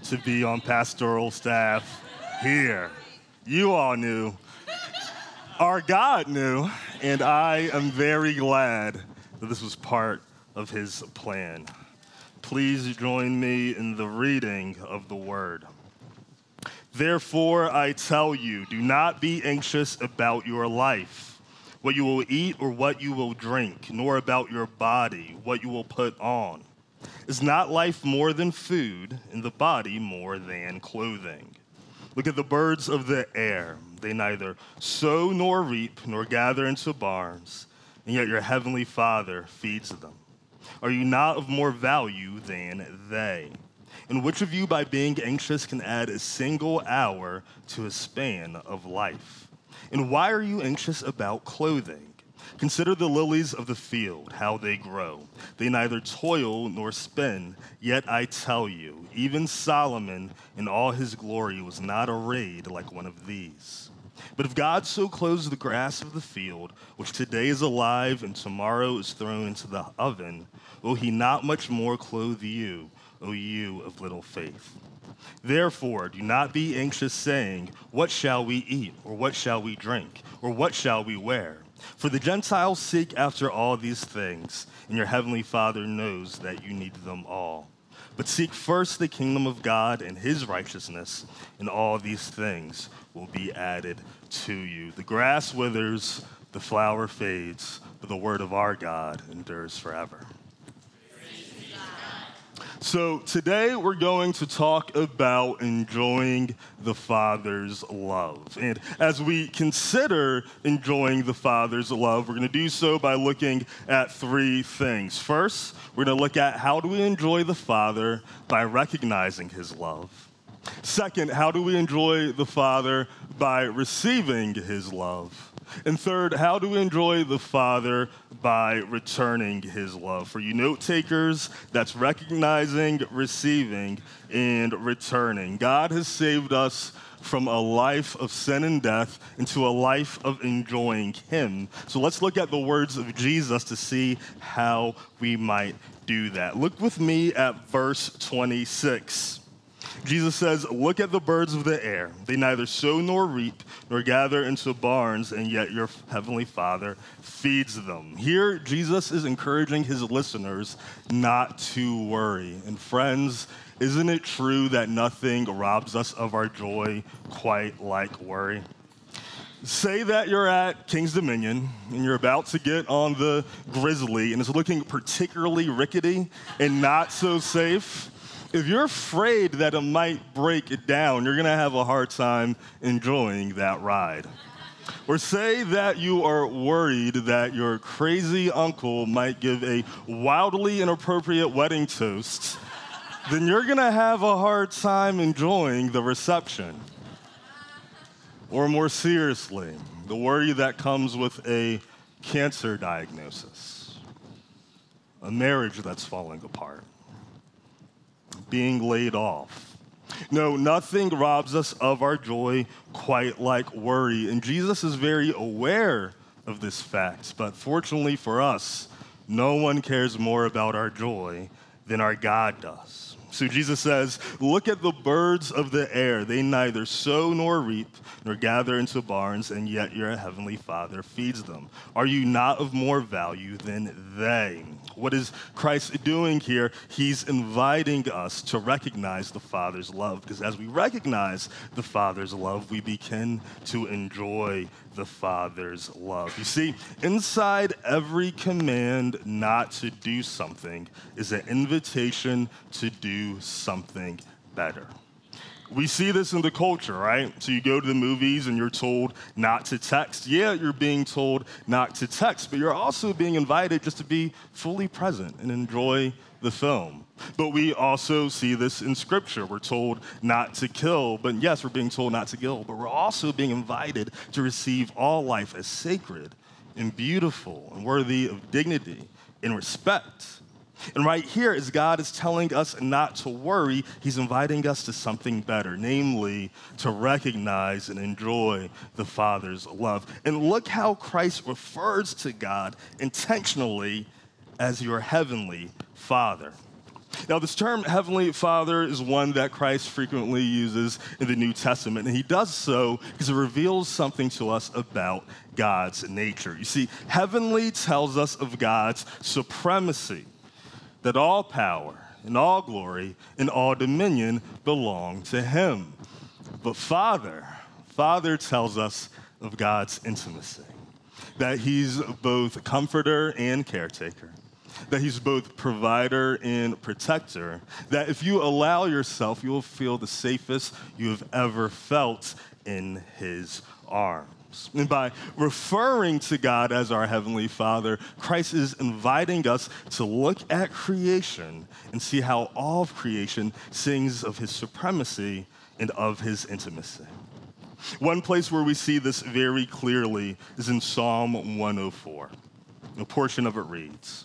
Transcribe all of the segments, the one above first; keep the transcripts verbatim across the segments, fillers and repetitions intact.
to be on pastoral staff here. You all knew. Our God knew, and I am very glad that this was part of his plan. Please join me in the reading of the word. Therefore, I tell you, do not be anxious about your life, what you will eat or what you will drink, nor about your body, what you will put on. Is not life more than food, and the body more than clothing? Look at the birds of the air. They neither sow nor reap nor gather into barns, and yet your heavenly Father feeds them. Are you not of more value than they? And which of you, by being anxious, can add a single hour to a span of life? And why are you anxious about clothing? Consider the lilies of the field, how they grow. They neither toil nor spin, yet I tell you, even Solomon in all his glory was not arrayed like one of these. But if God so clothes the grass of the field, which today is alive and tomorrow is thrown into the oven, will he not much more clothe you, O you of little faith? Therefore, do not be anxious, saying, what shall we eat, or what shall we drink, or what shall we wear? For the Gentiles seek after all these things, and your heavenly Father knows that you need them all. But seek first the kingdom of God and his righteousness, and all these things will be added to you. The grass withers, the flower fades, but the word of our God endures forever. So today we're going to talk about enjoying the Father's love. And as we consider enjoying the Father's love, we're going to do so by looking at three things. First, we're going to look at how do we enjoy the Father by recognizing his love. Second, how do we enjoy the Father by receiving his love? And third, how do we enjoy the Father by returning his love? For you note takers, that's recognizing, receiving, and returning. God has saved us from a life of sin and death into a life of enjoying him. So let's look at the words of Jesus to see how we might do that. Look with me at verse twenty-six. Jesus says, look at the birds of the air. They neither sow nor reap nor gather into barns, and yet your heavenly Father feeds them. Here, Jesus is encouraging his listeners not to worry. And friends, isn't it true that nothing robs us of our joy quite like worry? Say that you're at King's Dominion and you're about to get on the Grizzly and it's looking particularly rickety and not so safe. If you're afraid that it might break it down, you're going to have a hard time enjoying that ride. Or say that you are worried that your crazy uncle might give a wildly inappropriate wedding toast, then you're going to have a hard time enjoying the reception. Or more seriously, the worry that comes with a cancer diagnosis, a marriage that's falling apart, being laid off. No, nothing robs us of our joy quite like worry. And Jesus is very aware of this fact. But fortunately for us, no one cares more about our joy than our God does. So Jesus says, look at the birds of the air. They neither sow nor reap nor gather into barns, and yet your heavenly Father feeds them. Are you not of more value than they? What is Christ doing here? He's inviting us to recognize the Father's love, because as we recognize the Father's love, we begin to enjoy the Father's love. You see, inside every command not to do something is an invitation to do something better. We see this in the culture, right? So you go to the movies and you're told not to text. Yeah, you're being told not to text, but you're also being invited just to be fully present and enjoy the film. But we also see this in Scripture. We're told not to kill, but yes, we're being told not to kill, but we're also being invited to receive all life as sacred and beautiful and worthy of dignity and respect. And right here, as God is telling us not to worry, he's inviting us to something better, namely to recognize and enjoy the Father's love. And look how Christ refers to God intentionally as your heavenly Father. Now, this term Heavenly Father is one that Christ frequently uses in the New Testament, and he does so because it reveals something to us about God's nature. You see, heavenly tells us of God's supremacy, that all power and all glory and all dominion belong to him. But Father, Father tells us of God's intimacy, that he's both comforter and caretaker, that he's both provider and protector, that if you allow yourself, you will feel the safest you have ever felt in his arms. And by referring to God as our Heavenly Father, Christ is inviting us to look at creation and see how all of creation sings of his supremacy and of his intimacy. One place where we see this very clearly is in Psalm one oh four. A portion of it reads,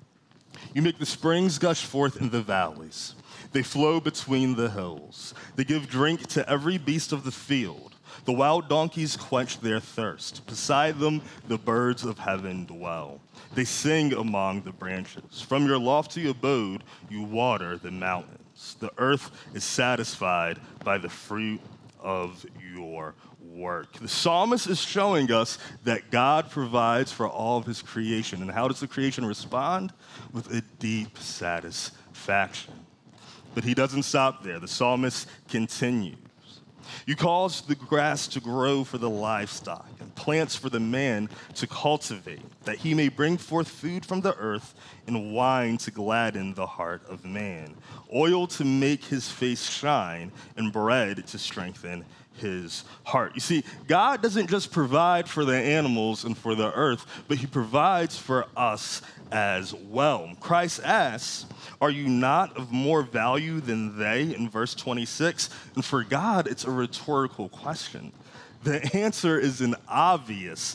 "You make the springs gush forth in the valleys. They flow between the hills. They give drink to every beast of the field. The wild donkeys quench their thirst. Beside them, the birds of heaven dwell. They sing among the branches. From your lofty abode, you water the mountains. The earth is satisfied by the fruit of your work." The psalmist is showing us that God provides for all of his creation. And how does the creation respond? With a deep satisfaction. But he doesn't stop there. The psalmist continues. "You cause the grass to grow for the livestock and plants for the man to cultivate, that he may bring forth food from the earth and wine to gladden the heart of man, oil to make his face shine and bread to strengthen his heart." You see, God doesn't just provide for the animals and for the earth, but he provides for us as well. Christ asks, "Are you not of more value than they?" in verse twenty-six. And for God, it's a rhetorical question. The answer is an obvious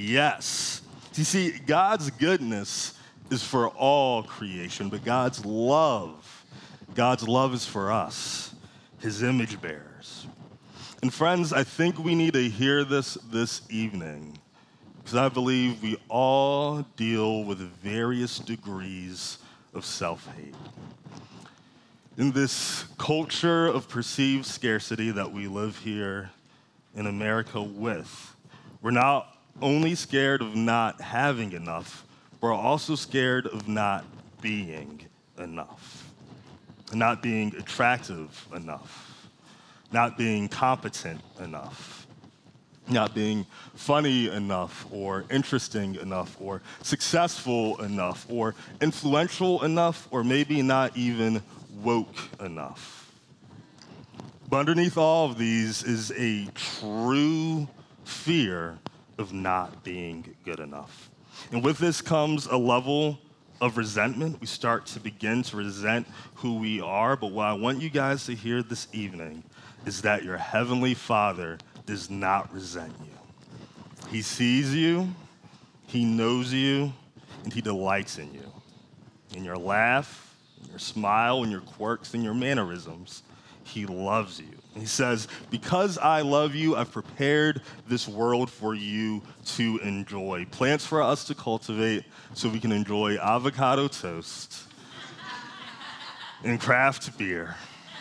yes. You see, God's goodness is for all creation, but God's love, God's love is for us, his image bearers. And friends, I think we need to hear this this evening, because I believe we all deal with various degrees of self-hate. In this culture of perceived scarcity that we live here in America with, we're not only scared of not having enough, we're also scared of not being enough, not being attractive enough, not being competent enough, not being funny enough or interesting enough or successful enough or influential enough or maybe not even woke enough. But underneath all of these is a true fear of not being good enough. And with this comes a level of resentment. We start to begin to resent who we are. But what I want you guys to hear this evening is that your Heavenly Father does not resent you. He sees you, he knows you, and he delights in you. In your laugh, in your smile, in your quirks, in your mannerisms, he loves you. And he says, "Because I love you, I've prepared this world for you to enjoy. Plants for us to cultivate so we can enjoy avocado toast and craft beer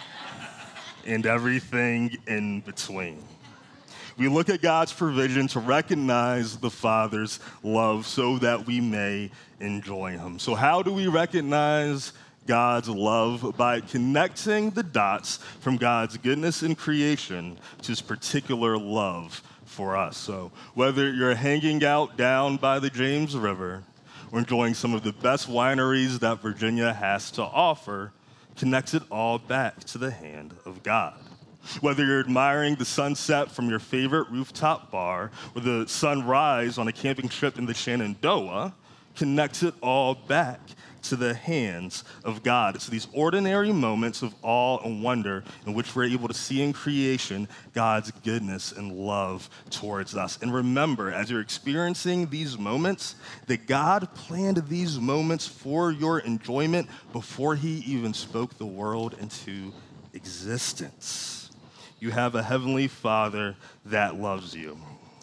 and everything in between." We look at God's provision to recognize the Father's love so that we may enjoy him. So how do we recognize God's love? By connecting the dots from God's goodness in creation to his particular love for us. So whether you're hanging out down by the James River or enjoying some of the best wineries that Virginia has to offer, connect it all back to the hand of God. Whether you're admiring the sunset from your favorite rooftop bar or the sunrise on a camping trip in the Shenandoah, connect it all back to the hands of God. It's these ordinary moments of awe and wonder in which we're able to see in creation God's goodness and love towards us. And remember, as you're experiencing these moments, that God planned these moments for your enjoyment before he even spoke the world into existence. You have a Heavenly Father that loves you.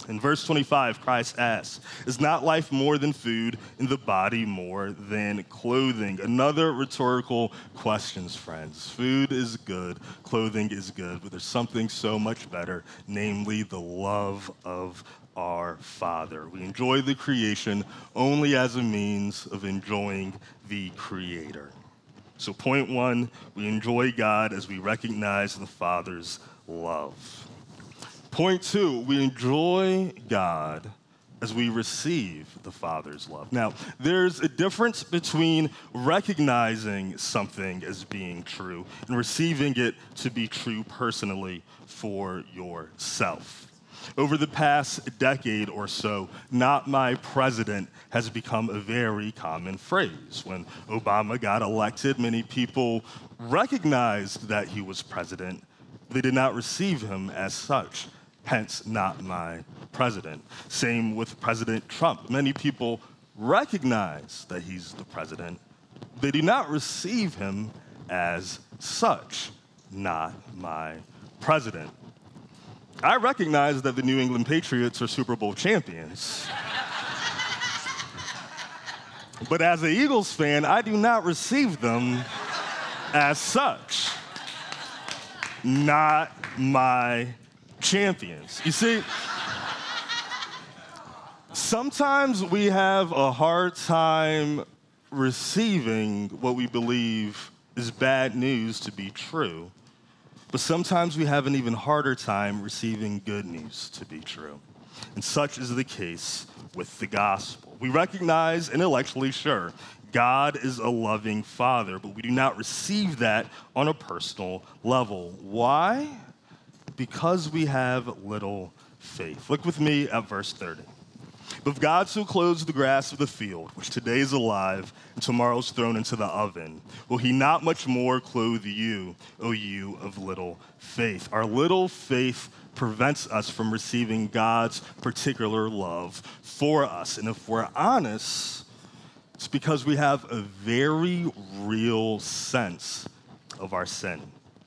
In verse twenty-five, Christ asks, is not life more than food and the body more than clothing? Another rhetorical question, friends. Food is good, clothing is good, but there's something so much better, namely the love of our Father. We enjoy the creation only as a means of enjoying the Creator. So point one, we enjoy God as we recognize the Father's love. Point two, we enjoy God as we receive the Father's love. Now, there's a difference between recognizing something as being true and receiving it to be true personally for yourself. Over the past decade or so, "not my president" has become a very common phrase. When Obama got elected, many people recognized that he was president. They did not receive him as such. Hence, "not my president." Same with President Trump. Many people recognize that he's the president. They do not receive him as such. "Not my president." I recognize that the New England Patriots are Super Bowl champions. But as an Eagles fan, I do not receive them as such. "Not my champions." You see, sometimes we have a hard time receiving what we believe is bad news to be true, but sometimes we have an even harder time receiving good news to be true. And such is the case with the gospel. We recognize intellectually, sure, God is a loving Father, but we do not receive that on a personal level. Why? Because we have little faith. Look with me at verse thirty. "But if God so clothes the grass of the field, which today is alive and tomorrow is thrown into the oven, will he not much more clothe you, O you of little faith?" Our little faith prevents us from receiving God's particular love for us. And if we're honest, it's because we have a very real sense of our sin.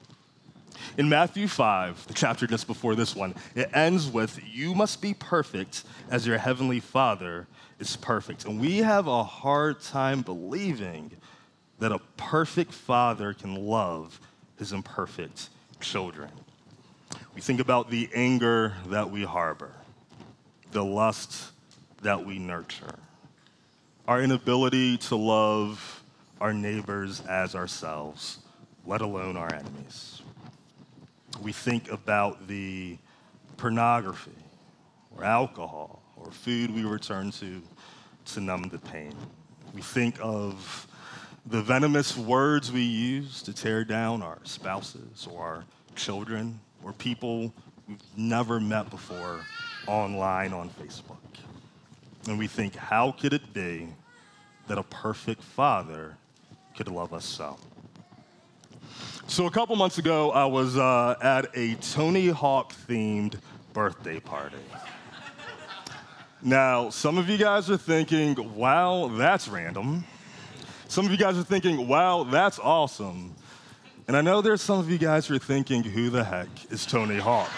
In Matthew five, the chapter just before this one, it ends with, "You must be perfect as your heavenly Father is perfect." And we have a hard time believing that a perfect father can love his imperfect children. We think about the anger that we harbor, the lust that we nurture, our inability to love our neighbors as ourselves, let alone our enemies. We think about the pornography or alcohol or food we return to to numb the pain. We think of the venomous words we use to tear down our spouses or our children or people we've never met before online on Facebook. And we think, how could it be that a perfect father could love us so? So a couple months ago, I was uh, at a Tony Hawk-themed birthday party. Now, some of you guys are thinking, wow, that's random. Some of you guys are thinking, wow, that's awesome. And I know there's some of you guys who are thinking, who the heck is Tony Hawk?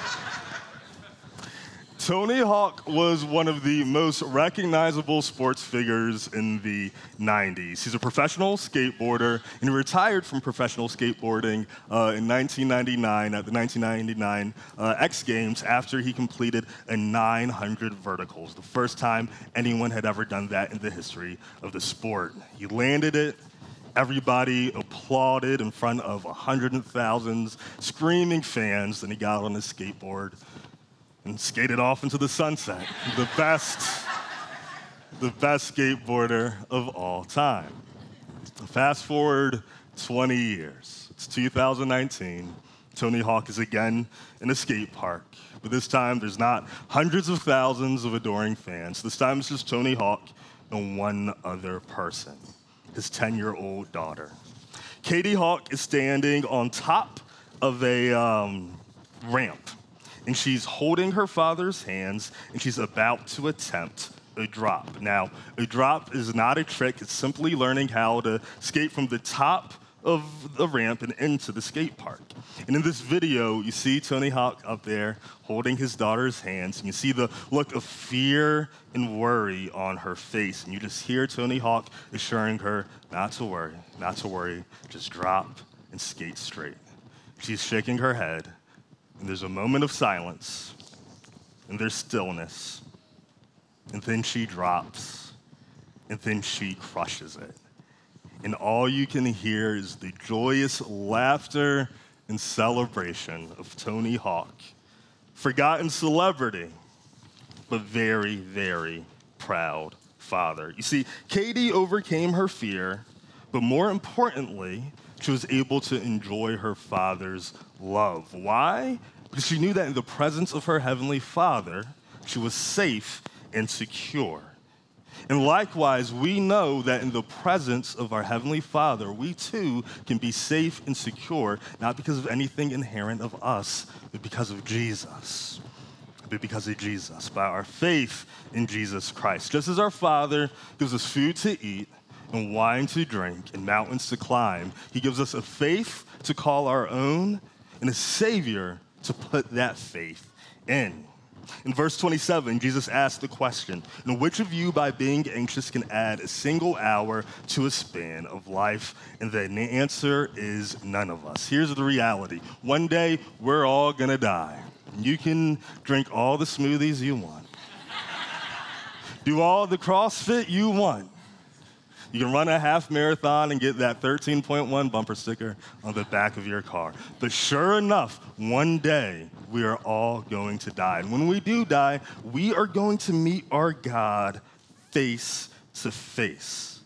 Tony Hawk was one of the most recognizable sports figures in the nineties. He's a professional skateboarder, and he retired from professional skateboarding uh, in nineteen ninety-nine at the nineteen ninety-nine uh, X Games after he completed a nine hundred verticals, the first time anyone had ever done that in the history of the sport. He landed it. Everybody applauded in front of hundreds of thousands, screaming fans. Then he got on his skateboard and skated off into the sunset. The best, the best skateboarder of all time. Fast forward twenty years. It's two thousand nineteen. Tony Hawk is again in a skate park. But this time, there's not hundreds of thousands of adoring fans. This time, it's just Tony Hawk and one other person, his ten-year-old daughter. Katie Hawk is standing on top of a um, ramp, and she's holding her father's hands, and she's about to attempt a drop. Now, a drop is not a trick. It's simply learning how to skate from the top of the ramp and into the skate park. And in this video, you see Tony Hawk up there holding his daughter's hands, and you see the look of fear and worry on her face. And you just hear Tony Hawk assuring her not to worry, not to worry, just drop and skate straight. She's shaking her head, and there's a moment of silence, and there's stillness, and then she drops, and then she crushes it. And all you can hear is the joyous laughter and celebration of Tony Hawk, forgotten celebrity, but very, very proud father. You see, Katie overcame her fear, but more importantly, she was able to enjoy her father's love. Why? Because she knew that in the presence of her heavenly Father, she was safe and secure. And likewise, we know that in the presence of our Heavenly Father, we too can be safe and secure, not because of anything inherent of us, but because of Jesus. But because of Jesus, by our faith in Jesus Christ. Just as our Father gives us food to eat and wine to drink and mountains to climb, He gives us a faith to call our own and a Savior to put that faith in. In verse twenty-seven, Jesus asked the question, "And which of you, by being anxious, can add a single hour to a span of life?" And the answer is none of us. Here's the reality. One day, we're all going to die. You can drink all the smoothies you want. Do all the CrossFit you want. You can run a half marathon and get that thirteen point one bumper sticker on the back of your car. But sure enough, one day we are all going to die. And when we do die, we are going to meet our God face to face.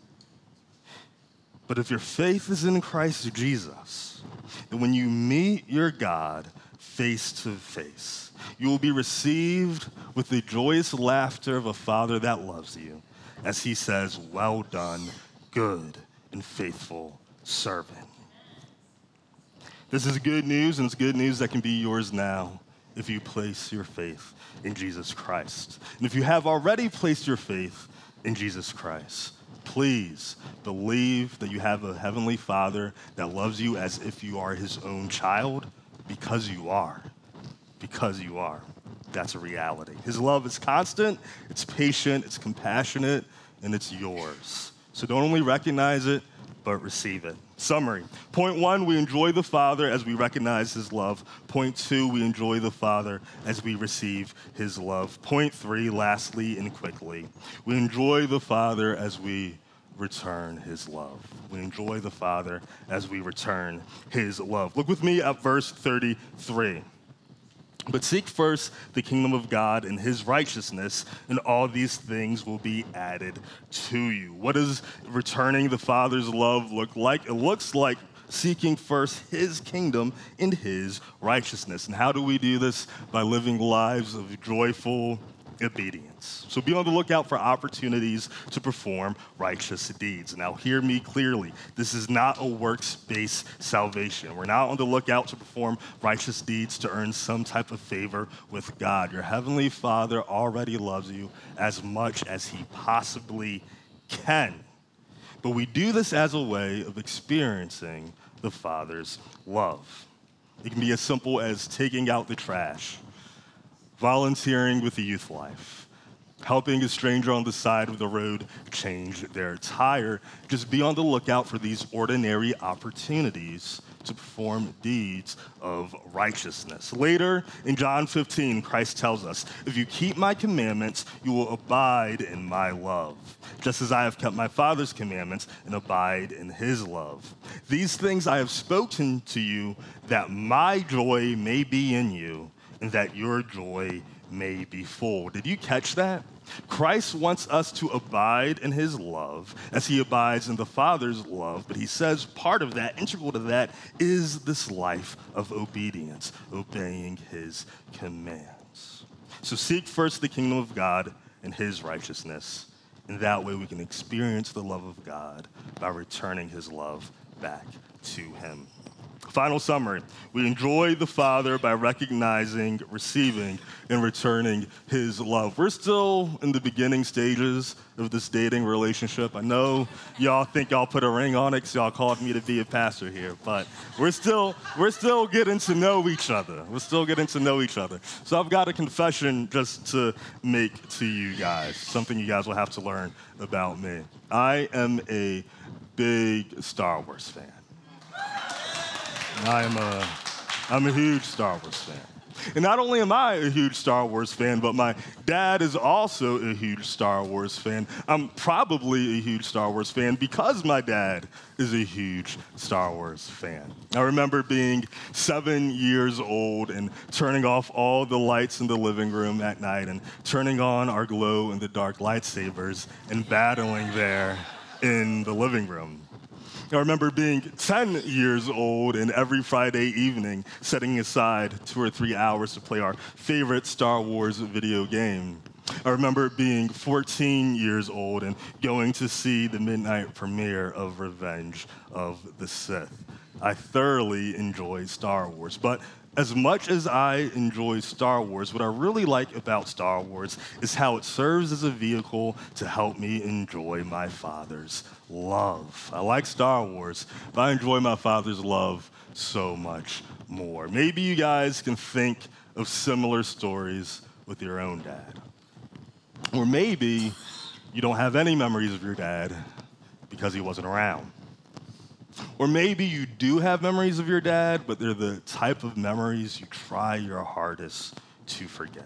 But if your faith is in Christ Jesus, then when you meet your God face to face, you will be received with the joyous laughter of a Father that loves you, as He says, "Well done, good and faithful servant." This is good news, and it's good news that can be yours now if you place your faith in Jesus Christ. And if you have already placed your faith in Jesus Christ, please believe that you have a Heavenly Father that loves you as if you are His own child, because you are. Because you are. That's a reality. His love is constant, it's patient, it's compassionate, and it's yours. So don't only recognize it, but receive it. Summary. Point one, we enjoy the Father as we recognize His love. Point two, we enjoy the Father as we receive His love. Point three, lastly and quickly, we enjoy the Father as we return His love. We enjoy the Father as we return His love. Look with me at verse thirty-three. "But seek first the kingdom of God and His righteousness, and all these things will be added to you." What does returning the Father's love look like? It looks like seeking first His kingdom and His righteousness. And how do we do this? By living lives of joyful obedience. So be on the lookout for opportunities to perform righteous deeds. Now, hear me clearly. This is not a works-based salvation. We're not on the lookout to perform righteous deeds to earn some type of favor with God. Your Heavenly Father already loves you as much as He possibly can. But we do this as a way of experiencing the Father's love. It can be as simple as taking out the trash, volunteering with the youth life, helping a stranger on the side of the road change their tire. Just be on the lookout for these ordinary opportunities to perform deeds of righteousness. Later in John fifteen, Christ tells us, "If you keep my commandments, you will abide in my love, just as I have kept my Father's commandments and abide in His love. These things I have spoken to you, that my joy may be in you, and that your joy may be full." Did you catch that? Christ wants us to abide in His love as He abides in the Father's love, but He says part of that, integral to that, is this life of obedience, obeying His commands. So seek first the kingdom of God and His righteousness, and that way we can experience the love of God by returning His love back to Him. Final summary. We enjoy the Father by recognizing, receiving, and returning his love. We're still in the beginning stages of this dating relationship. I know y'all think y'all put a ring on it because y'all called me to be a pastor here, but we're still, we're still getting to know each other. We're still getting to know each other. So I've got a confession just to make to you guys, something you guys will have to learn about me. I am a big Star Wars fan. I'm a, I'm a huge Star Wars fan. And not only am I a huge Star Wars fan, but my dad is also a huge Star Wars fan. I'm probably a huge Star Wars fan because my dad is a huge Star Wars fan. I remember being seven years old and turning off all the lights in the living room at night and turning on our glow-in-the-dark lightsabers and battling there in the living room. I remember being ten years old and every Friday evening setting aside two or three hours to play our favorite Star Wars video game. I remember being fourteen years old and going to see the midnight premiere of Revenge of the Sith. I thoroughly enjoy Star Wars, but as much as I enjoy Star Wars, what I really like about Star Wars is how it serves as a vehicle to help me enjoy my Father's love. I like Star Wars, but I enjoy my Father's love so much more. Maybe you guys can think of similar stories with your own dad. Or maybe you don't have any memories of your dad because he wasn't around. Or maybe you do have memories of your dad, but they're the type of memories you try your hardest to forget.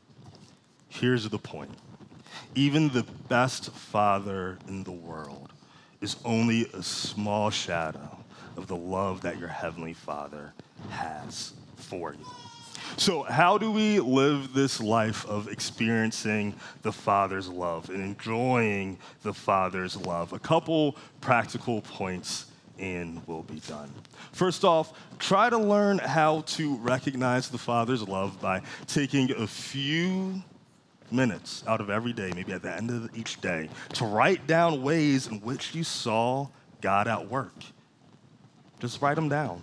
Here's the point. Even the best father in the world is only a small shadow of the love that your Heavenly Father has for you. So how do we live this life of experiencing the Father's love and enjoying the Father's love? A couple practical points and we'll be done. First off, try to learn how to recognize the Father's love by taking a few minutes out of every day, maybe at the end of each day, to write down ways in which you saw God at work. Just write them down.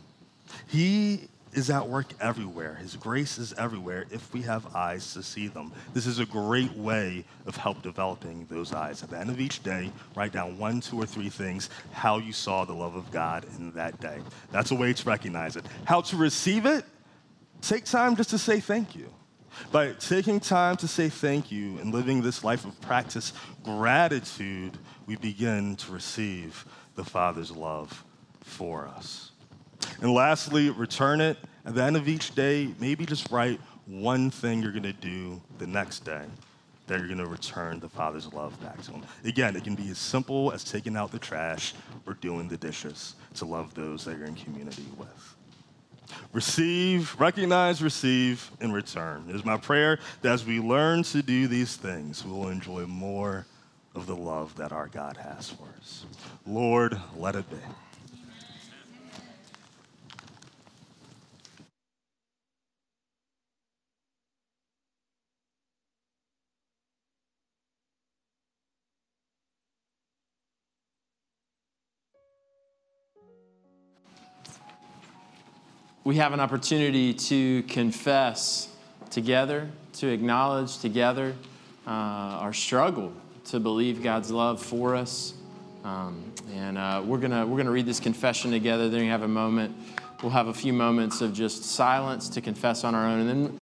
He is at work everywhere. His grace is everywhere if we have eyes to see them. This is a great way of help developing those eyes. At the end of each day, write down one, two, or three things, how you saw the love of God in that day. That's a way to recognize it. How to receive it? Take time just to say thank you. By taking time to say thank you and living this life of practice gratitude, we begin to receive the Father's love for us. And lastly, return it. At the end of each day, maybe just write one thing you're going to do the next day that you're going to return the Father's love back to him. Again, it can be as simple as taking out the trash or doing the dishes to love those that you're in community with. Receive, recognize, receive, and return. It is my prayer that as we learn to do these things, we will enjoy more of the love that our God has for us. Lord, let it be. We have an opportunity to confess together, to acknowledge together uh, our struggle to believe God's love for us. Um, and uh, we're gonna we're gonna read this confession together. Then you have a moment. We'll have a few moments of just silence to confess on our own, and then